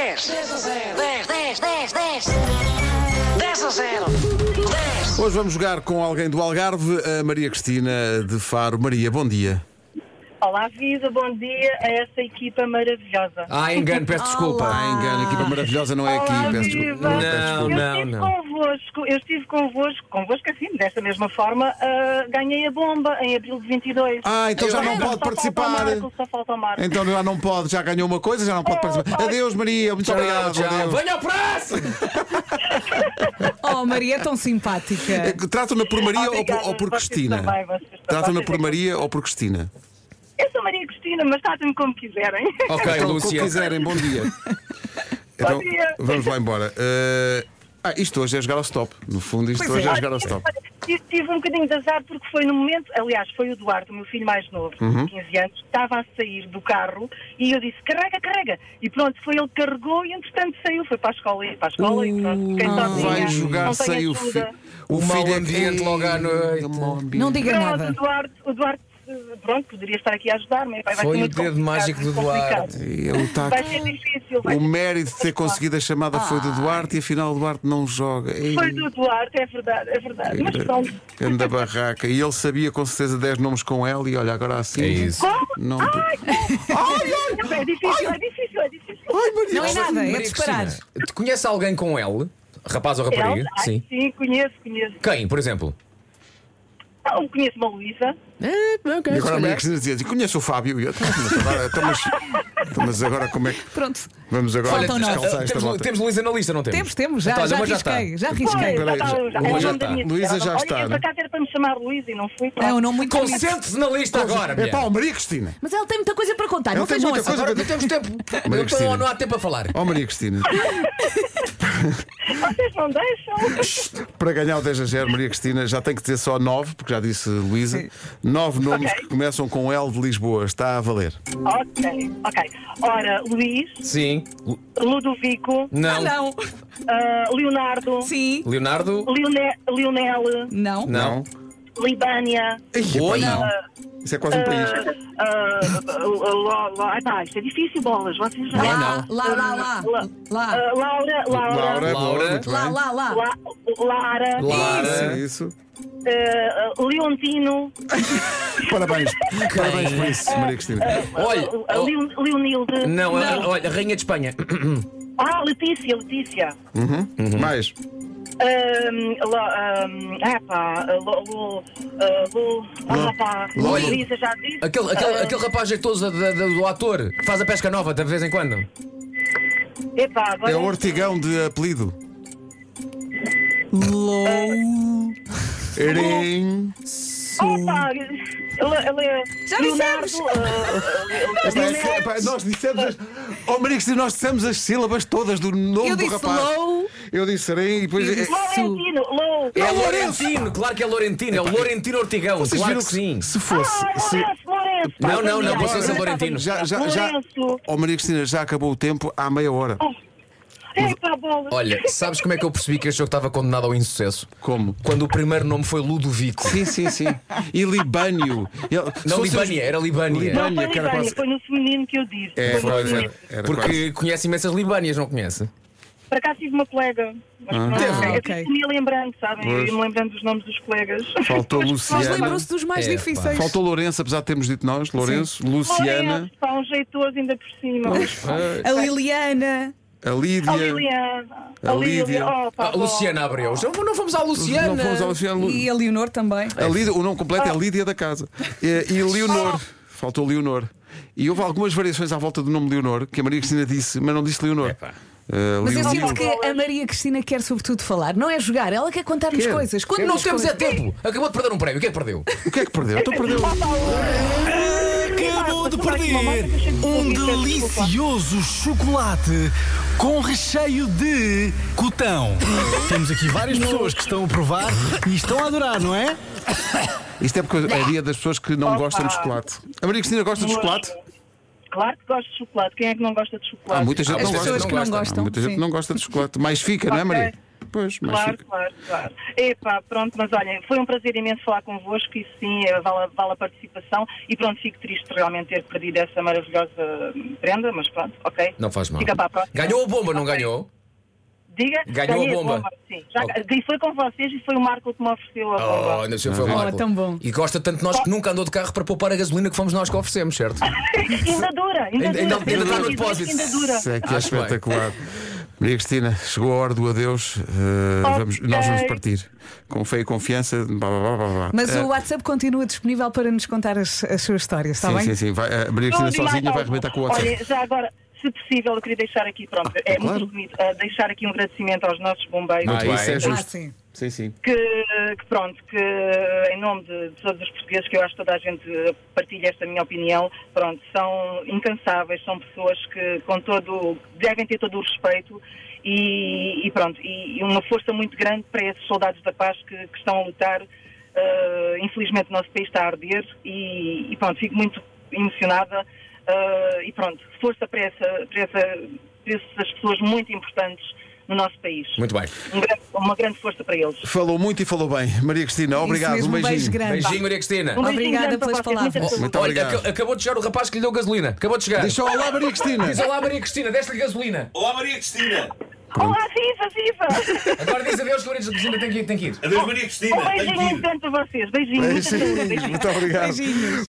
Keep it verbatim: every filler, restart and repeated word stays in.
dez, dez a zero, dez, dez, dez, dez, dez a zero, dez. Hoje vamos jogar com alguém do Algarve, a Maria Cristina de Faro. Maria, bom dia. Olá, vida, bom dia a essa equipa maravilhosa. Ah, engano, peço desculpa. Ah, engano, a equipa maravilhosa não é aqui. Olá, Peço viva. desculpa. Peço Não, desculpa. Eu não, estive não. convosco, eu estive convosco, convosco assim, desta mesma forma, ah, ganhei a bomba em abril de vinte e dois. Ah, então já não Só pode falta o participar. Marco, só falta o Marco. Então já não pode, já ganhou uma coisa, já não pode Oh, participar. pai. Adeus, Maria, muito obrigado. Tchau, adeus. venha ao próximo! Oh, Maria é tão simpática. É que Tratam-na por Maria ou por, Obrigada, ou por vocês Cristina? também, vocês também. Tratam-na Vocês por é que- Maria ou por Cristina? Eu sou Maria Cristina, mas tratem-me como quiserem. Ok, Então, Lúcia. como quiserem, bom dia. Então, dia. vamos lá embora. Uh, Ah, isto hoje é jogar ao stop. No fundo, isto Pois hoje é. é jogar ao stop. Tive, tive um bocadinho de azar porque foi no momento, aliás, foi o Duarte, o meu filho mais novo, Uhum. de quinze anos, estava a sair do carro e eu disse, carrega, carrega. E pronto, foi ele que carregou e entretanto saiu, foi para a escola e para a escola e pronto, fiquei sozinha. Vai jogar não sem tenho o ajuda. filho. O O mau filho é ambiente que- logo à noite. O mau ambiente. Não diga Pronto, nada. o Duarte, o Duarte, pronto, poderia estar aqui a ajudar-me. Vai Foi ser o muito dedo complicado, mágico do muito complicado. Duarte. Ele tá- Vai ser difícil. Vai O ser mérito de ter conseguido a chamada foi do Duarte e afinal o Duarte não joga. Ei, Foi do Duarte, é verdade, é verdade. Mas pronto. Anda barraca. E ele sabia com certeza dez nomes com ela e olha, agora assim. É isso. Como? Não... Ai, ai, é difícil, é difícil, é difícil. Ai, Maria, Não é nada, é Maria disparar. Cristina, te conhece alguém com L? Rapaz ou rapariga? Ela? Ai, Sim. sim, conheço, conheço. Quem, por exemplo? Não, conheço uma Luísa. E agora a Maria Cristina dizia assim, conheço o Fábio. E eu, "Então, mas agora, então, mas, então, mas agora como é que. Pronto. Vamos agora Faltam nove. descalçar esta temos, volta. temos Luísa na lista, não temos? Temos, temos, já, Então, olha, já uma já está. arrisquei, já Pois, arrisquei. Peraí, já está, já- já, uma é o já nome está. da minha Luísa filha. já Olha, está, eu né? por acaso era para me chamar Luísa e não fui. É um nome muito bonito. Concentre-se na lista agora, É mulher. pá, Maria Cristina. Mas ela tem muita coisa para contar, Ela não tem sejam muita assim. coisa Agora não temos tempo. Maria Eu- Cristina. não há tempo a falar. Ó Maria Cristina, Vocês não deixam? para ganhar o dez a zero, Maria Cristina já tem que dizer só nove, porque já disse Luísa. Nove nomes Ok. que começam com L de Lisboa. Está a valer. Ok, ok. Ora, Luís, Sim. Lu- Ludovico, Não. Ah, não. ah, Leonardo, Sim. Leonardo? Leone- Leonel, Não. Não. Libânia. Ih, Oi. epá, não. Isso é quase um país. ah, ah, ah, ah, isto é difícil, bolas. Vocês já. Não, Lá, lá, lá, lá. La- Lá. ah, Laura, Laura, Laura, boa, Laura. muito Lá, bem. lá, lá. La- Lara, Lara. Isso. ah, Leontino, Parabéns. Parabéns por isso, Maria Cristina. Olha. ah, oh, Leon- Leonilde. Não, a- olha, a Rainha de Espanha. Ah, Letícia, Letícia. Mais. Ahm, lá, ahm, ah pá, Lu, Lu, ah, Lu, ah pá, Olha. Luísa já disse. Aquele, aquele, Ah, aquele rapaz jeitoso da- da- do ator que faz a pesca nova de vez em quando. Epá, agora. É o Ortigão de apelido. Erim. Opa, ela, ela é. Já Leonardo. dissemos. ah, Epá, é Leonardo. que, epá, nós dissemos as... Oh Maria Cristina, nós dissemos as sílabas todas do nome Eu do disse rapaz. low. Eu disse Serém e depois. Eu disse- Laurentino, Lou. É Laurentino, claro que é Laurentino, é o Laurentino Ortigão, Vocês claro viram que sim. Se fosse. Ah, se- Lourenço, Lourenço. Não, não, não, Agora, você é São Laurentino. Já, já, já. Lourenço. Oh Maria Cristina, já acabou o tempo há meia hora. Epá, bola. Olha, sabes como é que eu percebi que este jogo estava condenado ao insucesso? Como? Quando o primeiro nome foi Ludovico. Sim, sim, sim. E Libânio. Ele- se Não, fosse- Libânia, era Libânia. Libânia. Não foi que era Libânia, quase- foi no feminino que eu disse. É, Foi no foi, feminino. era Porque quase. conhece imensas Libânias, não conhece? Por acaso tive uma colega. Mas pronto, Teve? eu Ok. tive que me lembrando, sabem? Eu Pois. ia-me lembrando dos nomes dos colegas. Faltou Mas Luciana. lembrou-se dos mais É, pá. difíceis. Faltou Lourenço, apesar de termos dito nós. Lourenço, Luciana, Lourenço, está um jeitoso ainda por cima. A Liliana. a Lídia. A Liliana. A Lídia. Oh, pá, Ah, Luciana Abreu. Não, não fomos à Luciana. Não fomos à Luciana. Lu- E a Leonor também. A Lídia, o nome completo é Lídia da Casa. E, e Leonor. Faltou Leonor. E houve algumas variações à volta do nome Leonor, que a Maria Cristina disse, mas não disse Leonor. Epá. Uh, Mas eu Leonil. sinto que a Maria Cristina quer sobretudo falar. Não é jogar, ela quer contar-nos Quer. coisas. Não Conta-nos temos é coisas. tempo. Acabou de perder um prémio. O que é que perdeu? O que é que perdeu? Então perdeu. Acabou de perder um delicioso chocolate com recheio de cotão. Temos aqui várias pessoas que estão a provar e estão a adorar, não é? Isto é porque é dia das pessoas que não gostam de chocolate. A Maria Cristina gosta de chocolate? Claro que gosto de chocolate. Quem é que não gosta de chocolate? Há muita gente Há que não pessoas gosta. que não gostam. Há gostam. muita gente sim. que não gosta de chocolate. Mais fica, não é, Ok. Maria? Pois, mas Claro, fica- claro, claro. Epá, pronto, mas olhem, foi um prazer imenso falar convosco e sim, eh, vale, a- vale a participação e pronto, fico triste realmente ter perdido essa maravilhosa prenda, mas pronto, ok. Não faz mal. Fica para a próxima. Ganhou a bomba, não ganhou? Diga, Ganhou ganhei a bomba. sim. Já, Ok. e foi com vocês e foi o Marco que me ofereceu a Oh, bomba. ainda assim foi o Oh, Marco. tão bom. E gosta tanto de nós que nunca andou de carro para poupar a gasolina que fomos nós que oferecemos, certo? ainda dura, ainda, Ainda- dura. ainda- ainda está no Ainda depósito. Ainda dura. Isso é que é Acho bem. espetacular. Maria Cristina, chegou a hora do adeus. Uh, Ok. vamos, nós vamos partir. Com fé e confiança. Blá, blá, blá, blá, blá. Mas Uh, o WhatsApp continua disponível para nos contar as, as suas histórias, está sim, bem? sim, sim. Vai, a Maria Cristina Não, sozinha mais vai algo. arrebentar com o WhatsApp. Olha, já agora, se possível, eu queria deixar aqui, pronto, é claro. muito bonito, uh, deixar aqui um agradecimento aos nossos bombeiros. Muito Ah, isso bem. é Ah, justo. sim. Sim, sim. Que, que pronto, que em nome de, de todos os portugueses, que eu acho que toda a gente partilha esta minha opinião, pronto, são incansáveis, são pessoas que com todo, devem ter todo o respeito e, e pronto, e, e uma força muito grande para esses soldados da paz que, que estão a lutar. Uh, infelizmente o nosso país está a arder e, e pronto, fico muito emocionada uh, e pronto, força para, essa, para, essa, para essas pessoas muito importantes no nosso país. Muito bem. Um grande- uma grande força para eles. Falou muito e falou bem. Maria Cristina, obrigado. Isso mesmo, Um um beijo beijinho. grande. Beijinho, Maria Cristina. Um beijinho Obrigada grande para pelas vocês, muita palavras. saúde. Muito Olha, obrigado. aca- acabou de chegar o rapaz que lhe deu gasolina. Acabou de chegar. Deixa olá, Maria Cristina. Diz olá, Maria Cristina, deste-lhe gasolina. Olá, Maria Cristina. Olá, viva, viva! Agora diz adeus que a Maria Cristina tem que ir. Tem que ir. Adeus, Maria Cristina. Um Tenho beijinho que ir. muito grande para vocês. Beijinho, muita saúde. Beijinhos. Muito obrigado. Beijinhos.